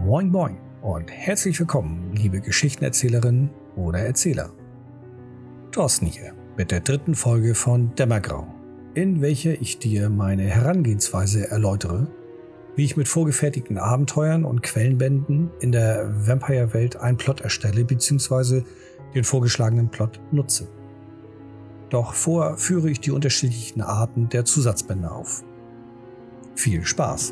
Moin Moin und herzlich willkommen, liebe Geschichtenerzählerinnen oder Erzähler. Thorsten hier mit der 3. Folge von Dämmergrau, in welcher ich dir meine Herangehensweise erläutere, wie ich mit vorgefertigten Abenteuern und Quellenbänden in der Vampire-Welt einen Plot erstelle bzw. den vorgeschlagenen Plot nutze. Doch vorher führe ich die unterschiedlichen Arten der Zusatzbände auf. Viel Spaß!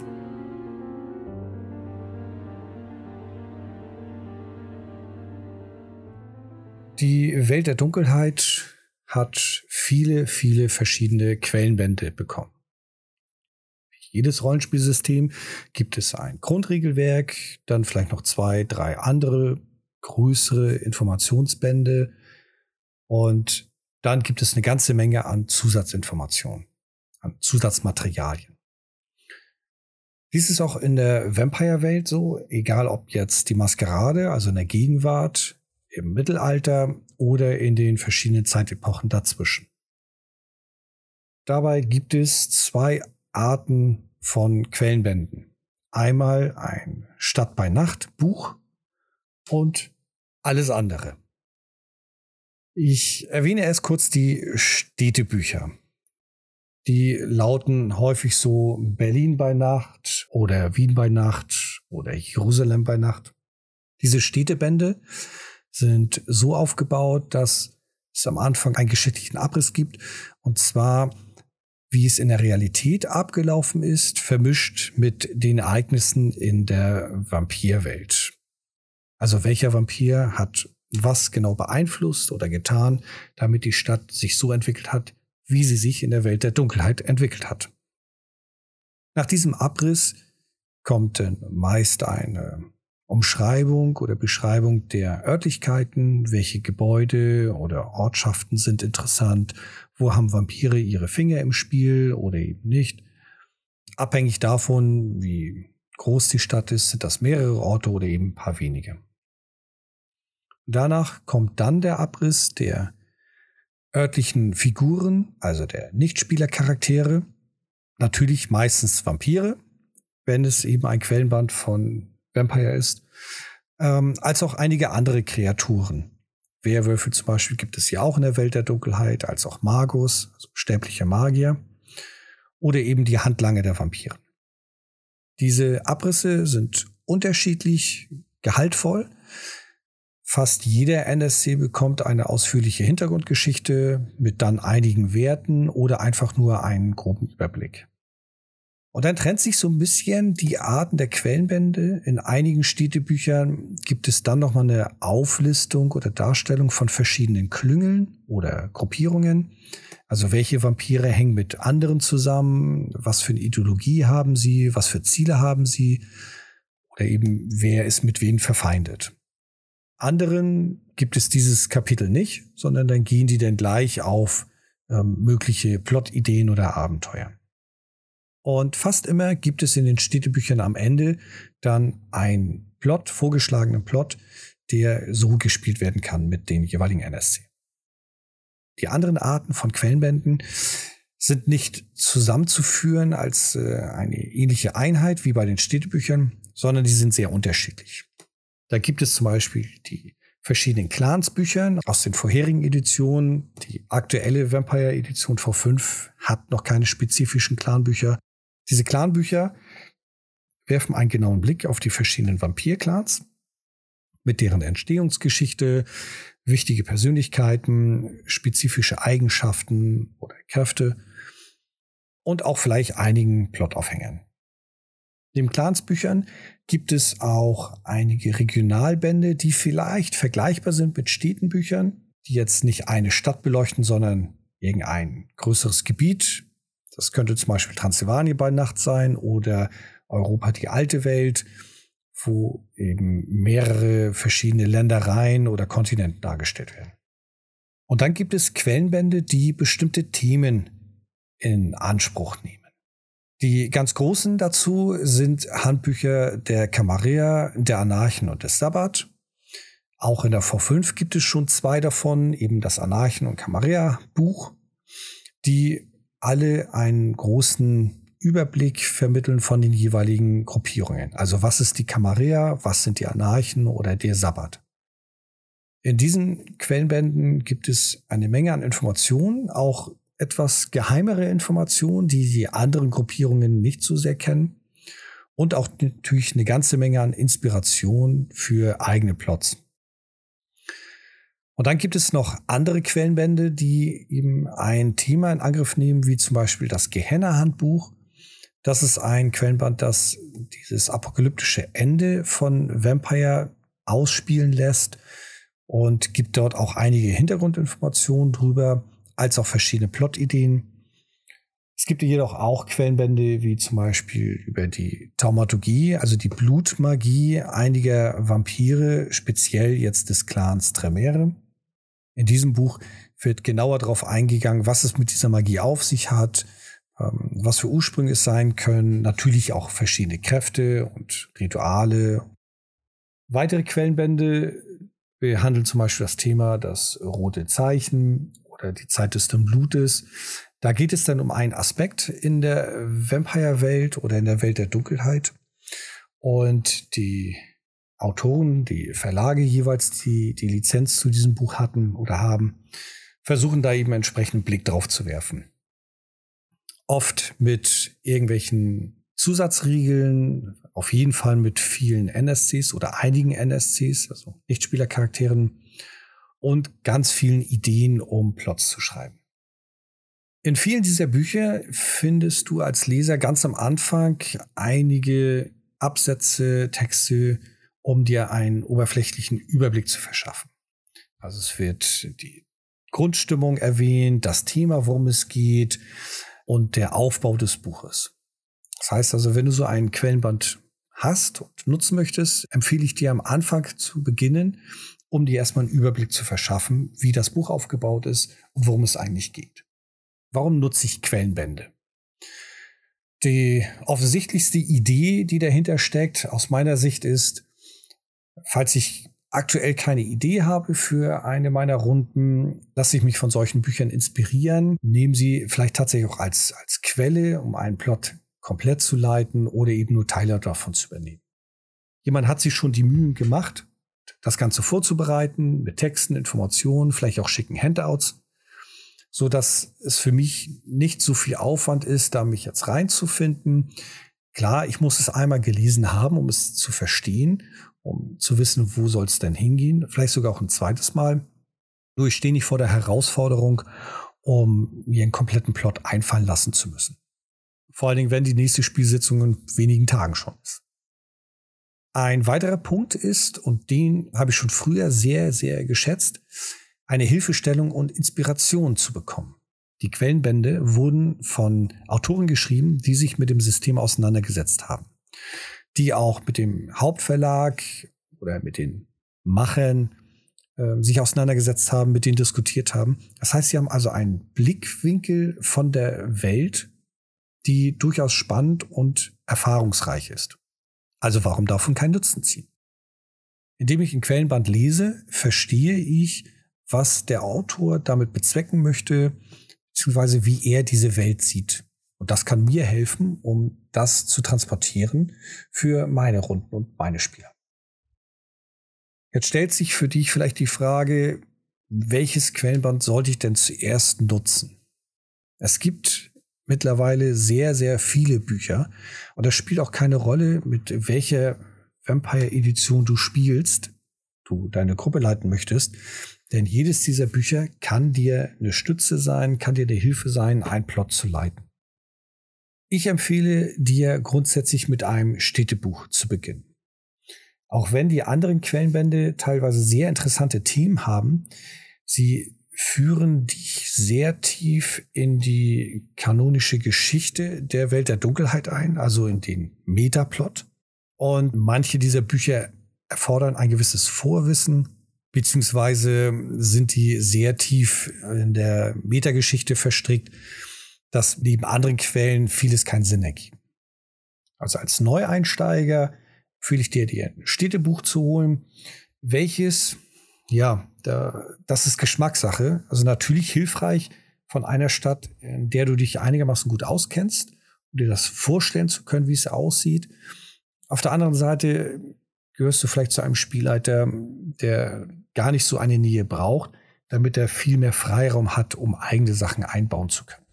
Die Welt der Dunkelheit hat viele verschiedene Quellenbände bekommen. Wie jedes Rollenspielsystem gibt es ein Grundregelwerk, dann vielleicht noch 2, 3 andere größere Informationsbände und dann gibt es eine ganze Menge an Zusatzinformationen, an Zusatzmaterialien. Dies ist auch in der Vampire-Welt so, egal ob jetzt die Maskerade, also in der Gegenwart, im Mittelalter oder in den verschiedenen Zeitepochen dazwischen. Dabei gibt es 2 Arten von Quellenbänden. Einmal ein Stadt bei Nacht Buch und alles andere. Ich erwähne erst kurz die Städtebücher. Die lauten häufig so Berlin bei Nacht oder Wien bei Nacht oder Jerusalem bei Nacht. Diese Städtebände sind so aufgebaut, dass es am Anfang einen geschichtlichen Abriss gibt, und zwar, wie es in der Realität abgelaufen ist, vermischt mit den Ereignissen in der Vampirwelt. Also welcher Vampir hat was genau beeinflusst oder getan, damit die Stadt sich so entwickelt hat, wie sie sich in der Welt der Dunkelheit entwickelt hat. Nach diesem Abriss kommt dann meist eine Umschreibung oder Beschreibung der Örtlichkeiten, welche Gebäude oder Ortschaften sind interessant, wo haben Vampire ihre Finger im Spiel oder eben nicht. Abhängig davon, wie groß die Stadt ist, sind das mehrere Orte oder eben ein paar wenige. Danach kommt dann der Abriss der örtlichen Figuren, also der Nichtspielercharaktere, natürlich meistens Vampire, wenn es eben ein Quellenband von Vampire ist, als auch einige andere Kreaturen. Werwölfe zum Beispiel gibt es ja auch in der Welt der Dunkelheit, als auch Magus, also sterbliche Magier, oder eben die Handlanger der Vampire. Diese Abrisse sind unterschiedlich gehaltvoll. Fast jeder NSC bekommt eine ausführliche Hintergrundgeschichte mit dann einigen Werten oder einfach nur einen groben Überblick. Und dann trennt sich so ein bisschen die Arten der Quellenbände. In einigen Städtebüchern gibt es dann nochmal eine Auflistung oder Darstellung von verschiedenen Klüngeln oder Gruppierungen. Also welche Vampire hängen mit anderen zusammen, was für eine Ideologie haben sie, was für Ziele haben sie oder eben wer ist mit wem verfeindet. Anderen gibt es dieses Kapitel nicht, sondern dann gehen die dann gleich auf mögliche Plotideen oder Abenteuer. Und fast immer gibt es in den Städtebüchern am Ende dann einen Plot, vorgeschlagenen Plot, der so gespielt werden kann mit den jeweiligen NSC. Die anderen Arten von Quellenbänden sind nicht zusammenzuführen als eine ähnliche Einheit wie bei den Städtebüchern, sondern die sind sehr unterschiedlich. Da gibt es zum Beispiel die verschiedenen Clansbüchern aus den vorherigen Editionen. Die aktuelle Vampire-Edition V5 hat noch keine spezifischen Clanbücher. Diese Clanbücher werfen einen genauen Blick auf die verschiedenen Vampir-Clans mit deren Entstehungsgeschichte, wichtige Persönlichkeiten, spezifische Eigenschaften oder Kräfte und auch vielleicht einigen Plotaufhängern. Neben Clansbüchern gibt es auch einige Regionalbände, die vielleicht vergleichbar sind mit Städtenbüchern, die jetzt nicht eine Stadt beleuchten, sondern irgendein größeres Gebiet. Das könnte zum Beispiel Transsilvanien bei Nacht sein oder Europa die alte Welt, wo eben mehrere verschiedene Ländereien oder Kontinente dargestellt werden. Und dann gibt es Quellenbände, die bestimmte Themen in Anspruch nehmen. Die ganz großen dazu sind Handbücher der Camarilla, der Anarchen und des Sabbat. Auch in der V5 gibt es schon 2 davon, eben das Anarchen- und Camarilla-Buch, die alle einen großen Überblick vermitteln von den jeweiligen Gruppierungen. Also was ist die Camarilla, was sind die Anarchen oder der Sabbat. In diesen Quellenbänden gibt es eine Menge an Informationen, auch etwas geheimere Informationen, die die anderen Gruppierungen nicht so sehr kennen. Und auch natürlich eine ganze Menge an Inspiration für eigene Plots. Und dann gibt es noch andere Quellenbände, die eben ein Thema in Angriff nehmen, wie zum Beispiel das Gehenna-Handbuch. Das ist ein Quellenband, das dieses apokalyptische Ende von Vampire ausspielen lässt und gibt dort auch einige Hintergrundinformationen drüber, als auch verschiedene Plotideen. Es gibt jedoch auch Quellenbände, wie zum Beispiel über die Taumaturgie, also die Blutmagie einiger Vampire, speziell jetzt des Clans Tremere. In diesem Buch wird genauer darauf eingegangen, was es mit dieser Magie auf sich hat, was für Ursprünge es sein können, natürlich auch verschiedene Kräfte und Rituale. Weitere Quellenbände behandeln zum Beispiel das Thema das rote Zeichen oder die Zeit des Blutes. Da geht es dann um einen Aspekt in der Vampire-Welt oder in der Welt der Dunkelheit. Und die Autoren, die Verlage jeweils, die die Lizenz zu diesem Buch hatten oder haben, versuchen da eben entsprechend einen Blick drauf zu werfen. Oft mit irgendwelchen Zusatzriegeln, auf jeden Fall mit vielen NSCs oder einigen NSCs, also Nichtspielercharakteren, und ganz vielen Ideen, um Plots zu schreiben. In vielen dieser Bücher findest du als Leser ganz am Anfang einige Absätze, Texte, um dir einen oberflächlichen Überblick zu verschaffen. Also es wird die Grundstimmung erwähnt, das Thema, worum es geht und der Aufbau des Buches. Das heißt also, wenn du so einen Quellenband hast und nutzen möchtest, empfehle ich dir am Anfang zu beginnen, um dir erstmal einen Überblick zu verschaffen, wie das Buch aufgebaut ist und worum es eigentlich geht. Warum nutze ich Quellenbände? Die offensichtlichste Idee, die dahinter steckt, aus meiner Sicht ist, falls ich aktuell keine Idee habe für eine meiner Runden, lasse ich mich von solchen Büchern inspirieren, nehme sie vielleicht tatsächlich auch als Quelle, um einen Plot komplett zu leiten oder eben nur Teile davon zu übernehmen. Jemand hat sich schon die Mühen gemacht, das Ganze vorzubereiten, mit Texten, Informationen, vielleicht auch schicken Handouts, so dass es für mich nicht so viel Aufwand ist, da mich jetzt reinzufinden. Klar, ich muss es einmal gelesen haben, um es zu verstehen, um zu wissen, wo soll es denn hingehen. Vielleicht sogar auch ein zweites Mal. Nur ich stehe nicht vor der Herausforderung, um mir einen kompletten Plot einfallen lassen zu müssen. Vor allen Dingen, wenn die nächste Spielsitzung in wenigen Tagen schon ist. Ein weiterer Punkt ist, und den habe ich schon früher sehr, sehr geschätzt, eine Hilfestellung und Inspiration zu bekommen. Die Quellenbände wurden von Autoren geschrieben, die sich mit dem System auseinandergesetzt haben. Die auch mit dem Hauptverlag oder mit den Machern sich auseinandergesetzt haben, mit denen diskutiert haben. Das heißt, sie haben also einen Blickwinkel von der Welt, die durchaus spannend und erfahrungsreich ist. Also warum davon keinen Nutzen ziehen? Indem ich ein Quellenband lese, verstehe ich, was der Autor damit bezwecken möchte, beziehungsweise wie er diese Welt sieht. Und das kann mir helfen, um das zu transportieren für meine Runden und meine Spieler. Jetzt stellt sich für dich vielleicht die Frage, welches Quellenband sollte ich denn zuerst nutzen? Es gibt mittlerweile sehr, sehr viele Bücher und das spielt auch keine Rolle, mit welcher Vampire-Edition du spielst, du deine Gruppe leiten möchtest, denn jedes dieser Bücher kann dir eine Stütze sein, kann dir eine Hilfe sein, einen Plot zu leiten. Ich empfehle dir grundsätzlich mit einem Städtebuch zu beginnen. Auch wenn die anderen Quellenbände teilweise sehr interessante Themen haben, sie führen dich sehr tief in die kanonische Geschichte der Welt der Dunkelheit ein, also in den Metaplot. Und manche dieser Bücher erfordern ein gewisses Vorwissen, beziehungsweise sind die sehr tief in der Metageschichte verstrickt, dass neben anderen Quellen vieles keinen Sinn ergibt. Also als Neueinsteiger empfehle ich dir ein Städtebuch zu holen, welches, das ist Geschmackssache, also natürlich hilfreich von einer Stadt, in der du dich einigermaßen gut auskennst, dir das vorstellen zu können, wie es aussieht. Auf der anderen Seite gehörst du vielleicht zu einem Spielleiter, der gar nicht so eine Nähe braucht, damit er viel mehr Freiraum hat, um eigene Sachen einbauen zu können.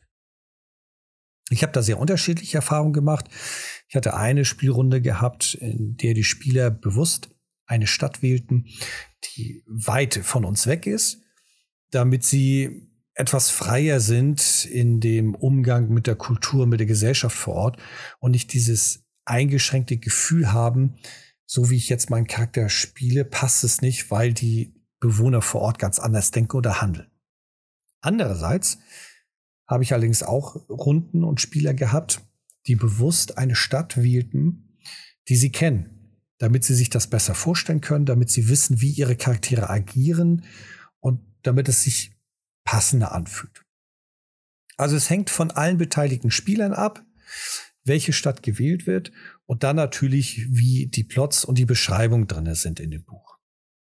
Ich habe da sehr unterschiedliche Erfahrungen gemacht. Ich hatte eine Spielrunde gehabt, in der die Spieler bewusst eine Stadt wählten, die weit von uns weg ist, damit sie etwas freier sind in dem Umgang mit der Kultur, mit der Gesellschaft vor Ort und nicht dieses eingeschränkte Gefühl haben, so wie ich jetzt meinen Charakter spiele, passt es nicht, weil die Bewohner vor Ort ganz anders denken oder handeln. Andererseits habe ich allerdings auch Runden und Spieler gehabt, die bewusst eine Stadt wählten, die sie kennen, damit sie sich das besser vorstellen können, damit sie wissen, wie ihre Charaktere agieren und damit es sich passender anfühlt. Also es hängt von allen beteiligten Spielern ab, welche Stadt gewählt wird und dann natürlich, wie die Plots und die Beschreibung drin sind in dem Buch.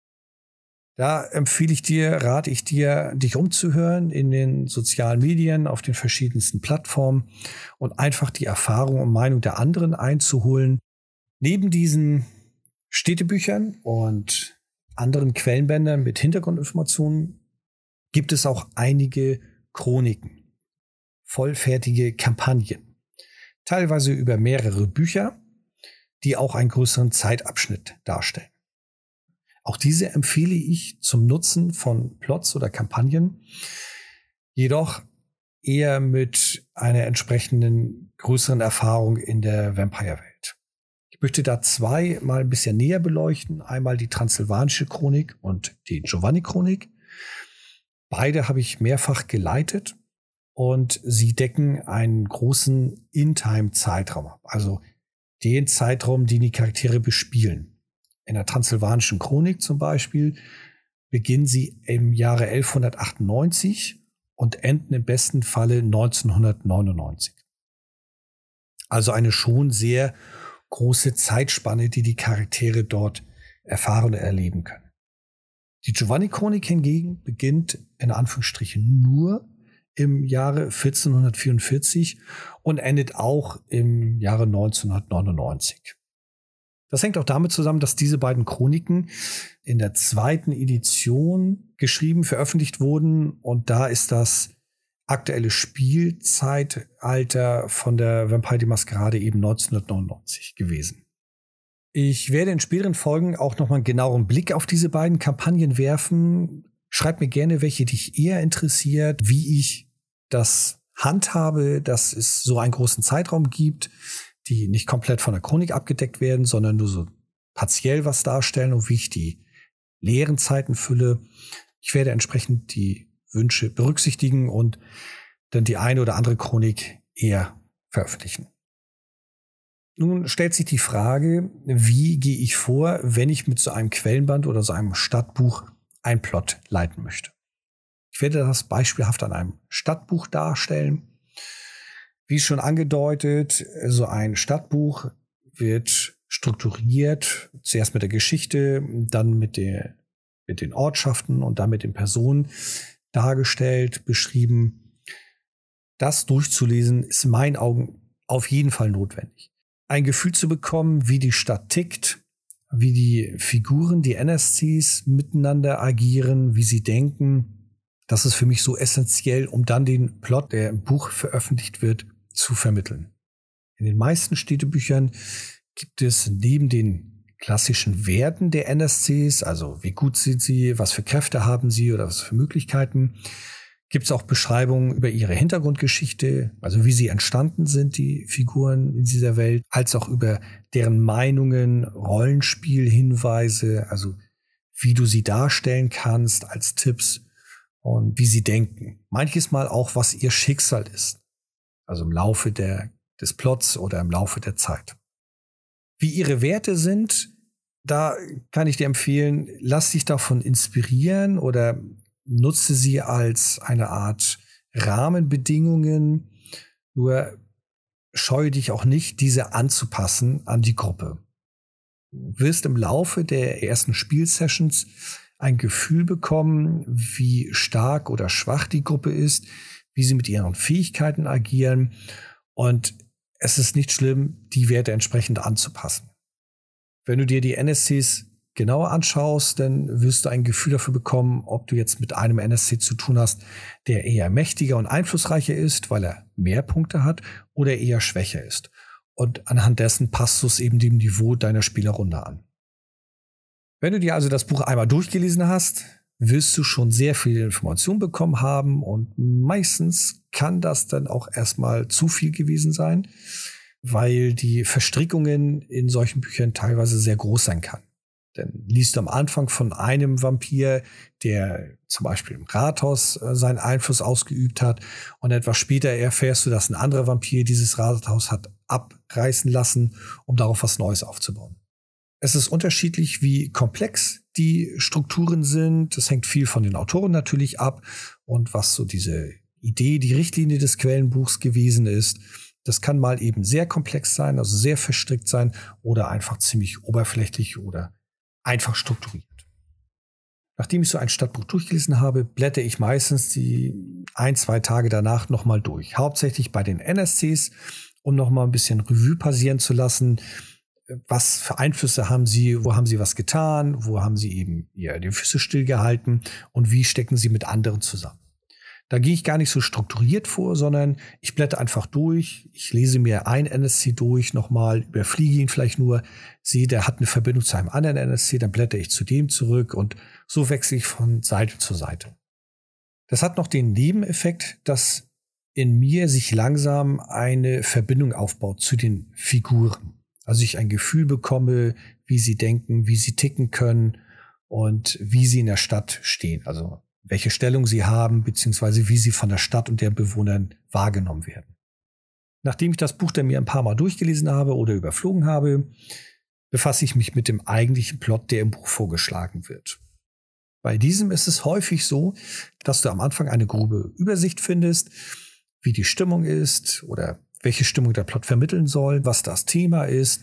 Da rate ich dir, dich umzuhören in den sozialen Medien, auf den verschiedensten Plattformen und einfach die Erfahrung und Meinung der anderen einzuholen. Neben diesen Städtebüchern und anderen Quellenbändern mit Hintergrundinformationen gibt es auch einige Chroniken, vollfertige Kampagnen, teilweise über mehrere Bücher, die auch einen größeren Zeitabschnitt darstellen. Auch diese empfehle ich zum Nutzen von Plots oder Kampagnen, jedoch eher mit einer entsprechenden größeren Erfahrung in der Vampire-Welt. Ich möchte da zwei mal ein bisschen näher beleuchten. Einmal die Transsilvanische Chronik und die Giovanni-Chronik. Beide habe ich mehrfach geleitet und sie decken einen großen In-Time-Zeitraum ab. Also den Zeitraum, den die Charaktere bespielen. In der Transsilvanischen Chronik zum Beispiel beginnen sie im Jahre 1198 und enden im besten Falle 1999. Also eine schon sehr große Zeitspanne, die die Charaktere dort erfahren und erleben können. Die Giovanni-Chronik hingegen beginnt in Anführungsstrichen nur im Jahre 1444 und endet auch im Jahre 1999. Das hängt auch damit zusammen, dass diese beiden Chroniken in der zweiten Edition geschrieben, veröffentlicht wurden. Und da ist das aktuelle Spielzeitalter von der Vampire die Maskerade eben 1999 gewesen. Ich werde in späteren Folgen auch noch mal einen genaueren Blick auf diese beiden Kampagnen werfen. Schreibt mir gerne, welche dich eher interessiert, wie ich das handhabe, dass es so einen großen Zeitraum gibt, die nicht komplett von der Chronik abgedeckt werden, sondern nur so partiell was darstellen und wie ich die leeren Zeiten fülle. Ich werde entsprechend die Wünsche berücksichtigen und dann die eine oder andere Chronik eher veröffentlichen. Nun stellt sich die Frage, wie gehe ich vor, wenn ich mit so einem Quellenband oder so einem Stadtbuch einen Plot leiten möchte. Ich werde das beispielhaft an einem Stadtbuch darstellen. Wie schon angedeutet, so ein Stadtbuch wird strukturiert, zuerst mit der Geschichte, dann mit den Ortschaften und dann mit den Personen dargestellt, beschrieben. Das durchzulesen ist in meinen Augen auf jeden Fall notwendig. Ein Gefühl zu bekommen, wie die Stadt tickt, wie die Figuren, die NSCs miteinander agieren, wie sie denken. Das ist für mich so essentiell, um dann den Plot, der im Buch veröffentlicht wird, zu vermitteln. In den meisten Städtebüchern gibt es neben den klassischen Werten der NSCs, also wie gut sind sie, was für Kräfte haben sie oder was für Möglichkeiten, gibt es auch Beschreibungen über ihre Hintergrundgeschichte, also wie sie entstanden sind, die Figuren in dieser Welt, als auch über deren Meinungen, Rollenspielhinweise, also wie du sie darstellen kannst als Tipps und wie sie denken. Manches Mal auch, was ihr Schicksal ist. Also im Laufe des Plots oder im Laufe der Zeit. Wie ihre Werte sind, da kann ich dir empfehlen, lass dich davon inspirieren oder nutze sie als eine Art Rahmenbedingungen. Nur scheue dich auch nicht, diese anzupassen an die Gruppe. Du wirst im Laufe der ersten Spielsessions ein Gefühl bekommen, wie stark oder schwach die Gruppe ist, wie sie mit ihren Fähigkeiten agieren. Und es ist nicht schlimm, die Werte entsprechend anzupassen. Wenn du dir die NSCs genauer anschaust, dann wirst du ein Gefühl dafür bekommen, ob du jetzt mit einem NSC zu tun hast, der eher mächtiger und einflussreicher ist, weil er mehr Punkte hat, oder eher schwächer ist. Und anhand dessen passt du es eben dem Niveau deiner Spielerrunde an. Wenn du dir also das Buch einmal durchgelesen hast, wirst du schon sehr viele Informationen bekommen haben und meistens kann das dann auch erstmal zu viel gewesen sein, weil die Verstrickungen in solchen Büchern teilweise sehr groß sein kann. Denn liest du am Anfang von einem Vampir, der zum Beispiel im Rathaus seinen Einfluss ausgeübt hat und etwas später erfährst du, dass ein anderer Vampir dieses Rathaus hat abreißen lassen, um darauf was Neues aufzubauen. Es ist unterschiedlich, wie komplex die Strukturen sind. Das hängt viel von den Autoren natürlich ab und was so diese Idee, die Richtlinie des Quellenbuchs gewesen ist. Das kann mal eben sehr komplex sein, also sehr verstrickt sein oder einfach ziemlich oberflächlich oder einfach strukturiert. Nachdem ich so ein Stadtbuch durchgelesen habe, blätter ich meistens die 1-2 Tage danach nochmal durch. Hauptsächlich bei den NSCs, um nochmal ein bisschen Revue passieren zu lassen. Was für Einflüsse haben sie, wo haben sie was getan, wo haben sie eben die Füße stillgehalten und wie stecken sie mit anderen zusammen. Da gehe ich gar nicht so strukturiert vor, sondern ich blätter einfach durch, ich lese mir ein NSC durch, nochmal überfliege ihn vielleicht nur, sehe, der hat eine Verbindung zu einem anderen NSC, dann blätter ich zu dem zurück und so wechsle ich von Seite zu Seite. Das hat noch den Nebeneffekt, dass in mir sich langsam eine Verbindung aufbaut zu den Figuren. Also ich ein Gefühl bekomme, wie sie denken, wie sie ticken können und wie sie in der Stadt stehen. Also welche Stellung sie haben, beziehungsweise wie sie von der Stadt und deren Bewohnern wahrgenommen werden. Nachdem ich das Buch dann mir ein paar Mal durchgelesen habe oder überflogen habe, befasse ich mich mit dem eigentlichen Plot, der im Buch vorgeschlagen wird. Bei diesem ist es häufig so, dass du am Anfang eine grobe Übersicht findest, wie die Stimmung ist oder welche Stimmung der Plot vermitteln soll, was das Thema ist.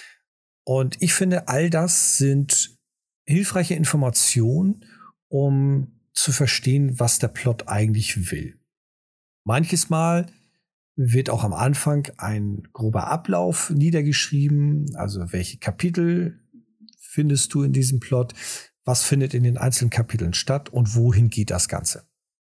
Und ich finde, all das sind hilfreiche Informationen, um zu verstehen, was der Plot eigentlich will. Manches Mal wird auch am Anfang ein grober Ablauf niedergeschrieben, also welche Kapitel findest du in diesem Plot, was findet in den einzelnen Kapiteln statt und wohin geht das Ganze.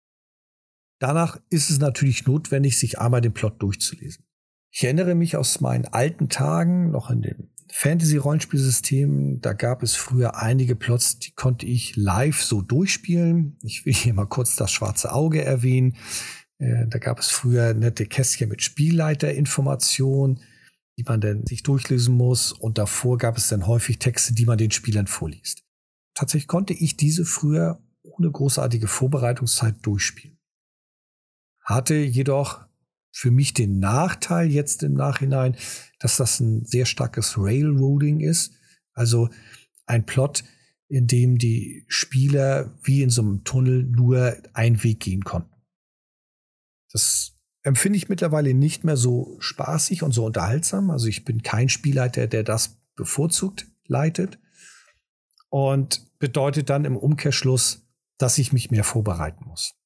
Danach ist es natürlich notwendig, sich einmal den Plot durchzulesen. Ich erinnere mich aus meinen alten Tagen, noch in dem Fantasy-Rollenspielsystem, da gab es früher einige Plots, die konnte ich live so durchspielen. Ich will hier mal kurz das Schwarze Auge erwähnen. Da gab es früher nette Kästchen mit Spielleiterinformationen, die man dann sich durchlesen muss. Und davor gab es dann häufig Texte, die man den Spielern vorliest. Tatsächlich konnte ich diese früher ohne großartige Vorbereitungszeit durchspielen. Hatte jedoch für mich den Nachteil jetzt im Nachhinein, dass das ein sehr starkes Railroading ist. Also ein Plot, in dem die Spieler wie in so einem Tunnel nur einen Weg gehen konnten. Das empfinde ich mittlerweile nicht mehr so spaßig und so unterhaltsam. Also ich bin kein Spielleiter, der das bevorzugt leitet. Und bedeutet dann im Umkehrschluss, dass ich mich mehr vorbereiten muss.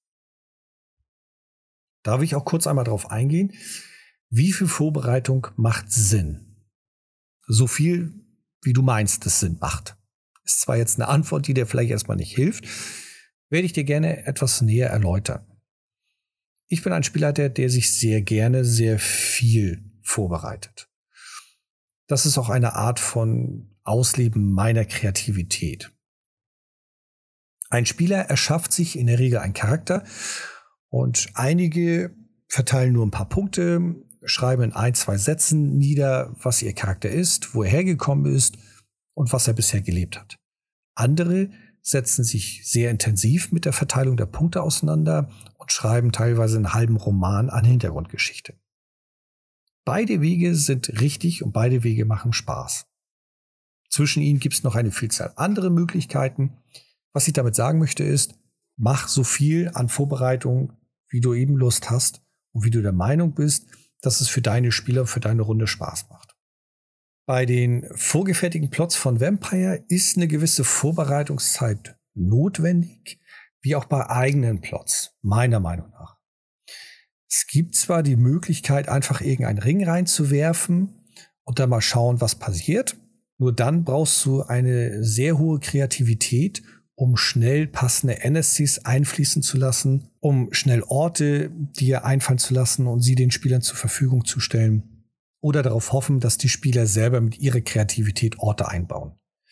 Darf ich auch kurz einmal darauf eingehen, wie viel Vorbereitung macht Sinn? So viel, wie du meinst, es Sinn macht. Ist zwar jetzt eine Antwort, die dir vielleicht erstmal nicht hilft, werde ich dir gerne etwas näher erläutern. Ich bin ein Spielleiter, der sich sehr gerne sehr viel vorbereitet. Das ist auch eine Art von Ausleben meiner Kreativität. Ein Spieler erschafft sich in der Regel einen Charakter und einige verteilen nur ein paar Punkte, schreiben in 1-2 Sätzen nieder, was ihr Charakter ist, wo er hergekommen ist und was er bisher gelebt hat. Andere setzen sich sehr intensiv mit der Verteilung der Punkte auseinander und schreiben teilweise einen halben Roman an Hintergrundgeschichte. Beide Wege sind richtig und beide Wege machen Spaß. Zwischen ihnen gibt es noch eine Vielzahl anderer Möglichkeiten. Was ich damit sagen möchte ist, mach so viel an Vorbereitung, wie du eben Lust hast und wie du der Meinung bist, dass es für deine Spieler, für deine Runde Spaß macht. Bei den vorgefertigten Plots von Vampire ist eine gewisse Vorbereitungszeit notwendig, wie auch bei eigenen Plots, meiner Meinung nach. Es gibt zwar die Möglichkeit, einfach irgendeinen Ring reinzuwerfen und dann mal schauen, was passiert. Nur dann brauchst du eine sehr hohe Kreativität, um schnell passende NSCs einfließen zu lassen, um schnell Orte dir einfallen zu lassen und sie den Spielern zur Verfügung zu stellen. Oder darauf hoffen, dass die Spieler selber mit ihrer Kreativität Orte einbauen.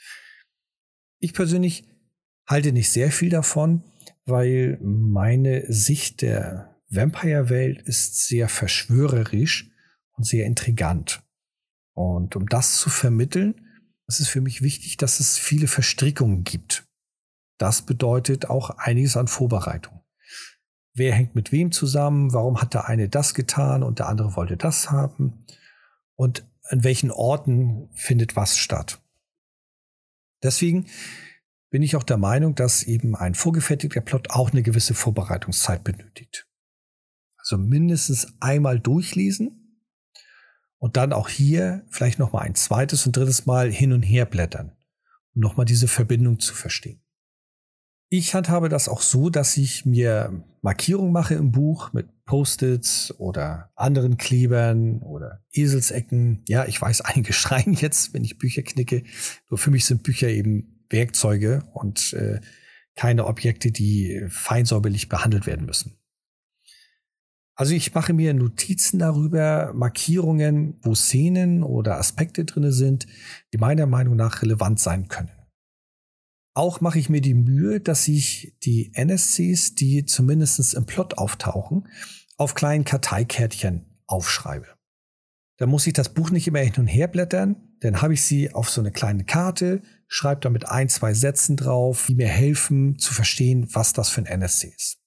Ich persönlich halte nicht sehr viel davon, weil meine Sicht der Vampire-Welt ist sehr verschwörerisch und sehr intrigant. Und um das zu vermitteln, ist es für mich wichtig, dass es viele Verstrickungen gibt. Das bedeutet auch einiges an Vorbereitung. Wer hängt mit wem zusammen? Warum hat der eine das getan und der andere wollte das haben? Und an welchen Orten findet was statt? Deswegen bin ich auch der Meinung, dass eben ein vorgefertigter Plot auch eine gewisse Vorbereitungszeit benötigt. Also mindestens einmal durchlesen und dann auch hier vielleicht noch mal ein zweites und drittes Mal hin und her blättern, um noch mal diese Verbindung zu verstehen. Ich handhabe das auch so, dass ich mir Markierungen mache im Buch mit Post-its oder anderen Klebern oder Eselsecken. Ja, ich weiß, einige schreien jetzt, wenn ich Bücher knicke. Nur für mich sind Bücher eben Werkzeuge und keine Objekte, die fein säuberlich behandelt werden müssen. Also ich mache mir Notizen darüber, Markierungen, wo Szenen oder Aspekte drin sind, die meiner Meinung nach relevant sein können. Auch mache ich mir die Mühe, dass ich die NSCs, die zumindest im Plot auftauchen, auf kleinen Karteikärtchen aufschreibe. Da muss ich das Buch nicht immer hin und her blättern, dann habe ich sie auf so eine kleine Karte, schreibe damit 1, 2 Sätzen drauf, die mir helfen zu verstehen, was das für ein NSC ist.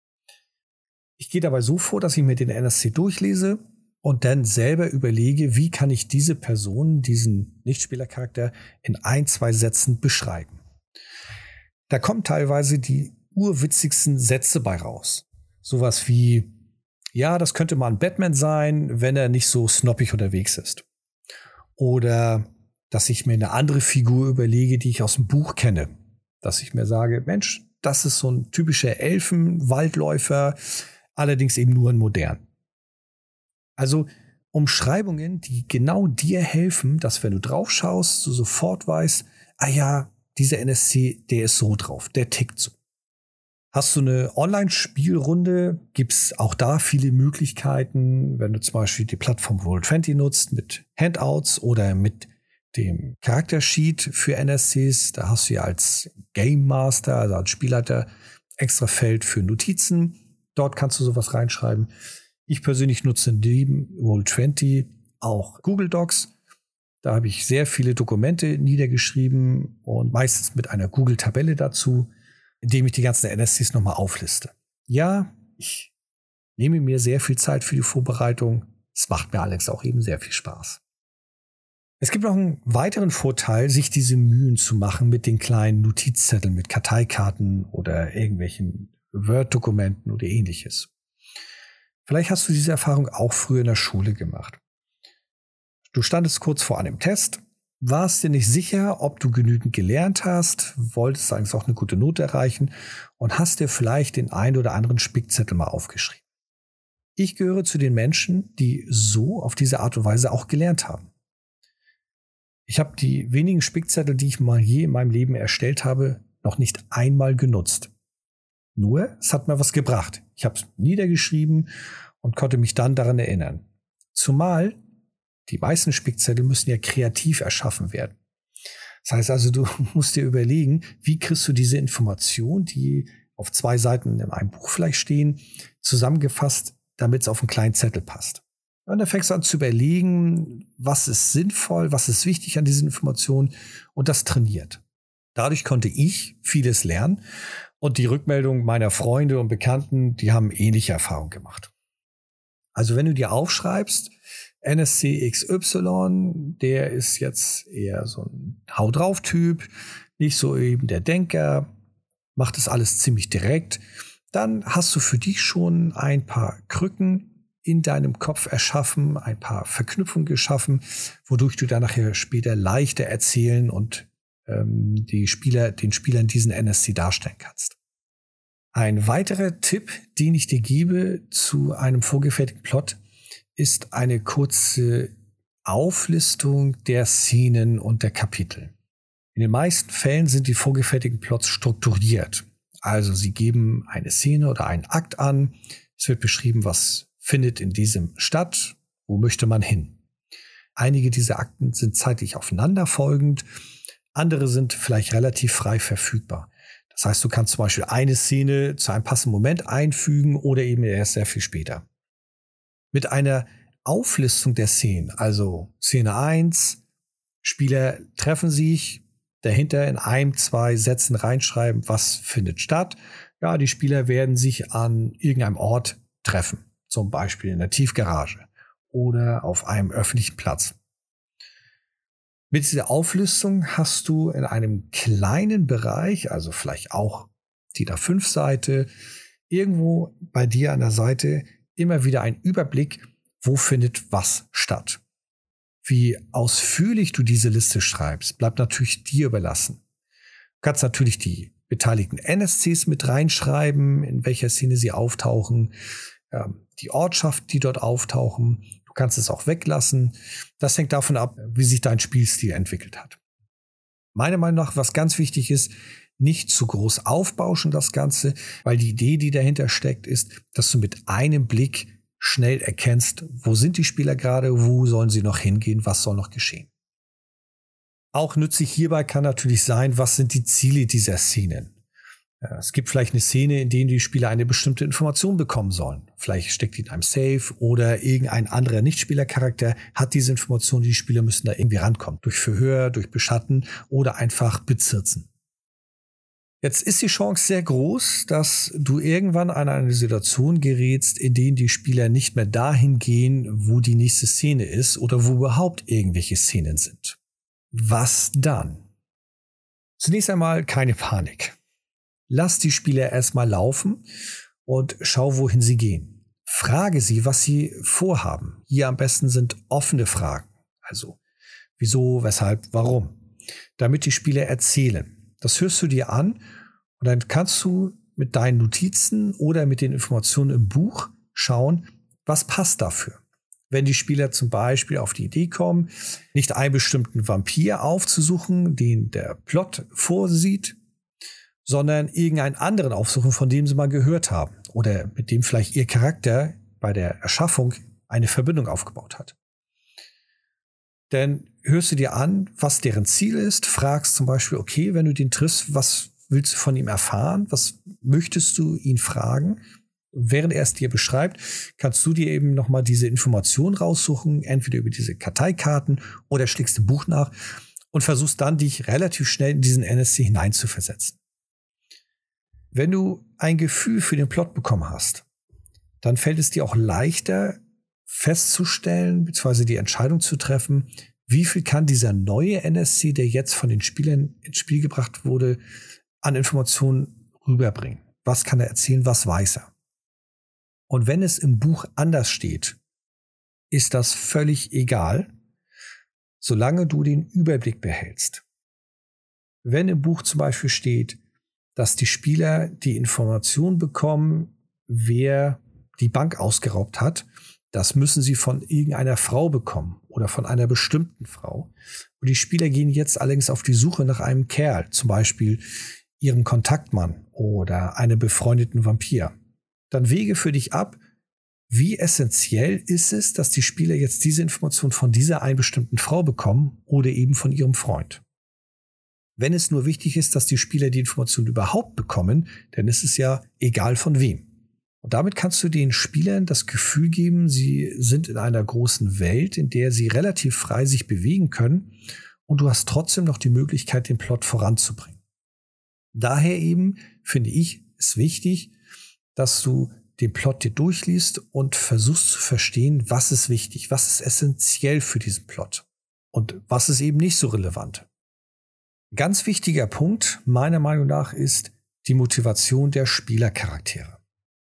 Ich gehe dabei so vor, dass ich mir den NSC durchlese und dann selber überlege, wie kann ich diese Person, diesen Nichtspielercharakter in 1, 2 Sätzen beschreiben. Da kommen teilweise die urwitzigsten Sätze bei raus. Sowas wie, ja, das könnte mal ein Batman sein, wenn er nicht so snobbig unterwegs ist. Oder dass ich mir eine andere Figur überlege, die ich aus dem Buch kenne. Dass ich mir sage, Mensch, das ist so ein typischer Elfen-Waldläufer, allerdings eben nur in modern. Also Umschreibungen, die genau dir helfen, dass wenn du drauf schaust, du sofort weißt, ah ja, dieser NSC, der ist so drauf, der tickt so. Hast du eine Online-Spielrunde, gibt's auch da viele Möglichkeiten, wenn du zum Beispiel die Plattform Roll20 nutzt mit Handouts oder mit dem Charaktersheet für NSCs. Da hast du ja als Game Master, also als Spielleiter, extra Feld für Notizen. Dort kannst du sowas reinschreiben. Ich persönlich nutze neben Roll20 auch Google Docs. Da habe ich sehr viele Dokumente niedergeschrieben und meistens mit einer Google-Tabelle dazu, indem ich die ganzen NSCs nochmal aufliste. Ja, ich nehme mir sehr viel Zeit für die Vorbereitung. Es macht mir allerdings auch eben sehr viel Spaß. Es gibt noch einen weiteren Vorteil, sich diese Mühen zu machen mit den kleinen Notizzetteln, mit Karteikarten oder irgendwelchen Word-Dokumenten oder ähnliches. Vielleicht hast du diese Erfahrung auch früher in der Schule gemacht. Du standest kurz vor einem Test, warst dir nicht sicher, ob du genügend gelernt hast, wolltest eigentlich auch eine gute Note erreichen und hast dir vielleicht den einen oder anderen Spickzettel mal aufgeschrieben. Ich gehöre zu den Menschen, die so auf diese Art und Weise auch gelernt haben. Ich habe die wenigen Spickzettel, die ich mal je in meinem Leben erstellt habe, noch nicht einmal genutzt. Nur, es hat mir was gebracht. Ich habe es niedergeschrieben und konnte mich dann daran erinnern. Zumal die meisten Spickzettel müssen ja kreativ erschaffen werden. Das heißt also, du musst dir überlegen, wie kriegst du diese Information, die auf 2 Seiten in einem Buch vielleicht stehen, zusammengefasst, damit es auf einen kleinen Zettel passt. Und dann fängst du an zu überlegen, was ist sinnvoll, was ist wichtig an diesen Informationen und das trainiert. Dadurch konnte ich vieles lernen und die Rückmeldung meiner Freunde und Bekannten, die haben ähnliche Erfahrungen gemacht. Also wenn du dir aufschreibst, NSC XY, der ist jetzt eher so ein Hau-drauf-Typ, nicht so eben der Denker, macht das alles ziemlich direkt, dann hast du für dich schon ein paar Krücken in deinem Kopf erschaffen, ein paar Verknüpfungen geschaffen, wodurch du dann nachher später leichter erzählen und den Spielern diesen NSC darstellen kannst. Ein weiterer Tipp, den ich dir gebe zu einem vorgefertigten Plot, ist eine kurze Auflistung der Szenen und der Kapitel. In den meisten Fällen sind die vorgefertigten Plots strukturiert. Also sie geben eine Szene oder einen Akt an. Es wird beschrieben, was findet in diesem statt, wo möchte man hin. Einige dieser Akten sind zeitlich aufeinanderfolgend, andere sind vielleicht relativ frei verfügbar. Das heißt, du kannst zum Beispiel eine Szene zu einem passenden Moment einfügen oder eben erst sehr viel später. Mit einer Auflistung der Szenen, also Szene 1, Spieler treffen sich, dahinter in 1, 2 Sätzen reinschreiben, was findet statt. Ja, die Spieler werden sich an irgendeinem Ort treffen, zum Beispiel in der Tiefgarage oder auf einem öffentlichen Platz. Mit dieser Auflistung hast du in einem kleinen Bereich, also vielleicht auch die DIN A5-Seite, irgendwo bei dir an der Seite immer wieder einen Überblick, wo findet was statt. Wie ausführlich du diese Liste schreibst, bleibt natürlich dir überlassen. Du kannst natürlich die beteiligten NSCs mit reinschreiben, in welcher Szene sie auftauchen, die Ortschaft, die dort auftauchen. Du kannst es auch weglassen. Das hängt davon ab, wie sich dein Spielstil entwickelt hat. Meiner Meinung nach, was ganz wichtig ist, nicht zu groß aufbauschen das Ganze, weil die Idee, die dahinter steckt, ist, dass du mit einem Blick schnell erkennst, wo sind die Spieler gerade, wo sollen sie noch hingehen, was soll noch geschehen. Auch nützlich hierbei kann natürlich sein, was sind die Ziele dieser Szenen. Es gibt vielleicht eine Szene, in der die Spieler eine bestimmte Information bekommen sollen. Vielleicht steckt die in einem Safe oder irgendein anderer Nichtspielercharakter hat diese Information, die Spieler müssen da irgendwie rankommen. Durch Verhör, durch Beschatten oder einfach bezirzen. Jetzt ist die Chance sehr groß, dass du irgendwann an eine Situation gerätst, in der die Spieler nicht mehr dahin gehen, wo die nächste Szene ist oder wo überhaupt irgendwelche Szenen sind. Was dann? Zunächst einmal keine Panik. Lass die Spieler erstmal laufen und schau, wohin sie gehen. Frage sie, was sie vorhaben. Hier am besten sind offene Fragen. Also, wieso, weshalb, warum? Damit die Spieler erzählen. Das hörst du dir an und dann kannst du mit deinen Notizen oder mit den Informationen im Buch schauen, was passt dafür. Wenn die Spieler zum Beispiel auf die Idee kommen, nicht einen bestimmten Vampir aufzusuchen, den der Plot vorsieht, sondern irgendeinen anderen aufsuchen, von dem sie mal gehört haben oder mit dem vielleicht ihr Charakter bei der Erschaffung eine Verbindung aufgebaut hat. Dann hörst du dir an, was deren Ziel ist, fragst zum Beispiel, okay, wenn du den triffst, was willst du von ihm erfahren, was möchtest du ihn fragen? Während er es dir beschreibt, kannst du dir eben nochmal diese Information raussuchen, entweder über diese Karteikarten oder schlägst im Buch nach und versuchst dann, dich relativ schnell in diesen NSC hineinzuversetzen. Wenn du ein Gefühl für den Plot bekommen hast, dann fällt es dir auch leichter, festzustellen, beziehungsweise die Entscheidung zu treffen, wie viel kann dieser neue NSC, der jetzt von den Spielern ins Spiel gebracht wurde, an Informationen rüberbringen. Was kann er erzählen, was weiß er? Und wenn es im Buch anders steht, ist das völlig egal, solange du den Überblick behältst. Wenn im Buch zum Beispiel steht, dass die Spieler die Information bekommen, wer die Bank ausgeraubt hat, das müssen sie von irgendeiner Frau bekommen oder von einer bestimmten Frau. Und die Spieler gehen jetzt allerdings auf die Suche nach einem Kerl, zum Beispiel ihren Kontaktmann oder einem befreundeten Vampir. Dann wege für dich ab, wie essentiell ist es, dass die Spieler jetzt diese Information von dieser einen bestimmten Frau bekommen oder eben von ihrem Freund. Wenn es nur wichtig ist, dass die Spieler die Information überhaupt bekommen, dann ist es ja egal von wem. Und damit kannst du den Spielern das Gefühl geben, sie sind in einer großen Welt, in der sie relativ frei sich bewegen können und du hast trotzdem noch die Möglichkeit, den Plot voranzubringen. Daher eben, finde ich, ist wichtig, dass du den Plot dir durchliest und versuchst zu verstehen, was ist wichtig, was ist essentiell für diesen Plot und was ist eben nicht so relevant. Ganz wichtiger Punkt, meiner Meinung nach, ist die Motivation der Spielercharaktere.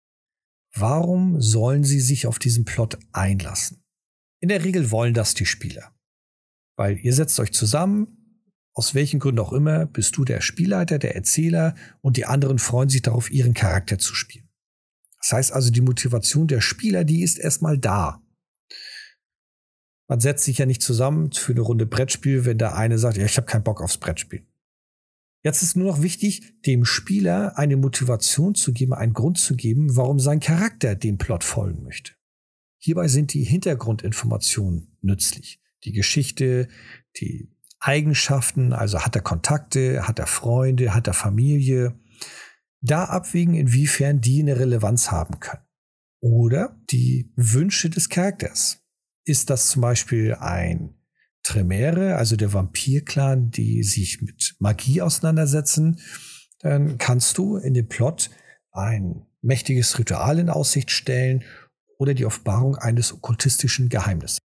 Warum sollen sie sich auf diesen Plot einlassen? In der Regel wollen das die Spieler. Weil ihr setzt euch zusammen, aus welchen Gründen auch immer, bist du der Spielleiter, der Erzähler und die anderen freuen sich darauf, ihren Charakter zu spielen. Das heißt also, die Motivation der Spieler, die ist erstmal da. Man setzt sich ja nicht zusammen für eine Runde Brettspiel, wenn der eine sagt, ja, ich habe keinen Bock aufs Brettspiel. Jetzt ist nur noch wichtig, dem Spieler eine Motivation zu geben, einen Grund zu geben, warum sein Charakter dem Plot folgen möchte. Hierbei sind die Hintergrundinformationen nützlich. Die Geschichte, die Eigenschaften, also hat er Kontakte, hat er Freunde, hat er Familie. Da abwägen, inwiefern die eine Relevanz haben können. Oder die Wünsche des Charakters. Ist das zum Beispiel ein Tremere, also der Vampir-Clan, die sich mit Magie auseinandersetzen, dann kannst du in dem Plot ein mächtiges Ritual in Aussicht stellen oder die Offenbarung eines okkultistischen Geheimnisses.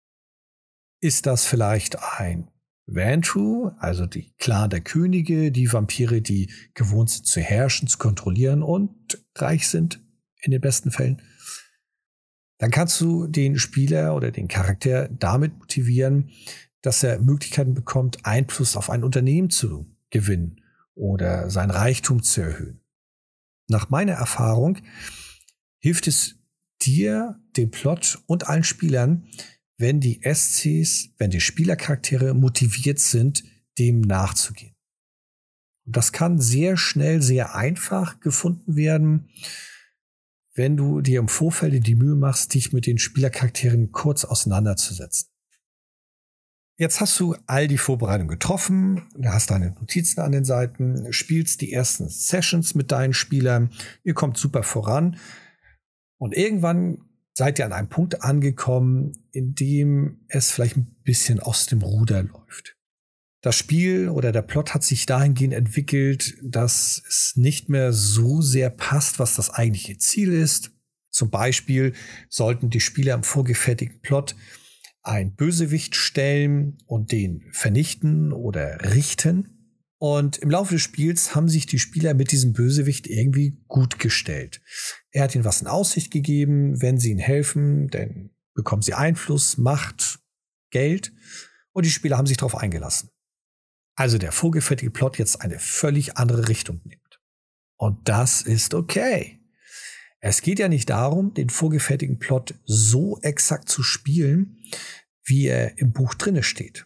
Ist das vielleicht ein Vantru, also die Clan der Könige, die Vampire, die gewohnt sind zu herrschen, zu kontrollieren und reich sind, in den besten Fällen, dann kannst du den Spieler oder den Charakter damit motivieren, dass er Möglichkeiten bekommt, Einfluss auf ein Unternehmen zu gewinnen oder sein Reichtum zu erhöhen. Nach meiner Erfahrung hilft es dir, dem Plot und allen Spielern, wenn die SCs, wenn die Spielercharaktere motiviert sind, dem nachzugehen. Und das kann sehr schnell, sehr einfach gefunden werden, wenn du dir im Vorfeld die Mühe machst, dich mit den Spielercharakteren kurz auseinanderzusetzen. Jetzt hast du all die Vorbereitungen getroffen, du hast deine Notizen an den Seiten, spielst die ersten Sessions mit deinen Spielern, ihr kommt super voran und irgendwann seid ihr an einem Punkt angekommen, in dem es vielleicht ein bisschen aus dem Ruder läuft. Das Spiel oder der Plot hat sich dahingehend entwickelt, dass es nicht mehr so sehr passt, was das eigentliche Ziel ist. Zum Beispiel sollten die Spieler im vorgefertigten Plot ein Bösewicht stellen und den vernichten oder richten. Und im Laufe des Spiels haben sich die Spieler mit diesem Bösewicht irgendwie gut gestellt. Er hat ihnen was in Aussicht gegeben, wenn sie ihnen helfen, dann bekommen sie Einfluss, Macht, Geld und die Spieler haben sich darauf eingelassen. Also der vorgefertigte Plot jetzt eine völlig andere Richtung nimmt. Und das ist okay. Es geht ja nicht darum, den vorgefertigten Plot so exakt zu spielen, wie er im Buch drinne steht.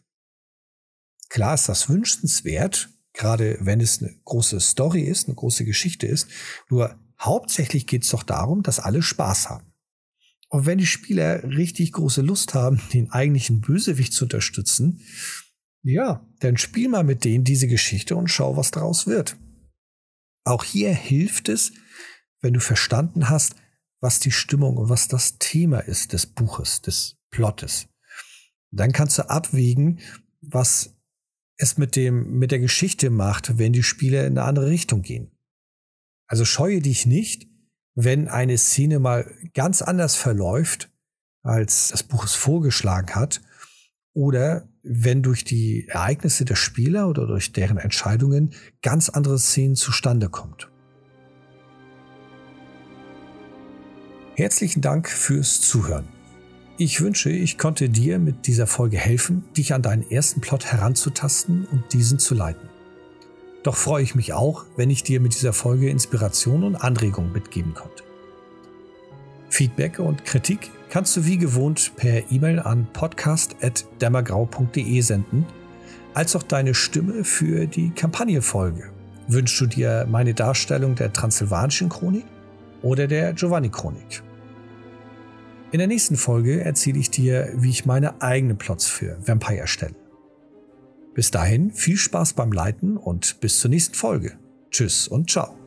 Klar ist das wünschenswert, gerade wenn es eine große Story ist, eine große Geschichte ist. Nur hauptsächlich geht es doch darum, dass alle Spaß haben. Und wenn die Spieler richtig große Lust haben, den eigentlichen Bösewicht zu unterstützen, ja, dann spiel mal mit denen diese Geschichte und schau, was daraus wird. Auch hier hilft es, wenn du verstanden hast, was die Stimmung und was das Thema ist des Buches, des Plottes. Dann kannst du abwägen, was es mit der Geschichte macht, wenn die Spieler in eine andere Richtung gehen. Also scheue dich nicht, wenn eine Szene mal ganz anders verläuft, als das Buch es vorgeschlagen hat, oder wenn durch die Ereignisse der Spieler oder durch deren Entscheidungen ganz andere Szenen zustande kommt. Herzlichen Dank fürs Zuhören. Ich wünsche, ich konnte dir mit dieser Folge helfen, dich an deinen ersten Plot heranzutasten und diesen zu leiten. Doch freue ich mich auch, wenn ich dir mit dieser Folge Inspiration und Anregungen mitgeben konnte. Feedback und Kritik kannst du wie gewohnt per E-Mail an podcast@dämmergrau.de senden, als auch deine Stimme für die Kampagnenfolge. Wünschst du dir meine Darstellung der Transsilvanischen Chronik oder der Giovanni-Chronik? In der nächsten Folge erzähle ich dir, wie ich meine eigenen Plots für Vampire erstelle. Bis dahin viel Spaß beim Leiten und bis zur nächsten Folge. Tschüss und ciao.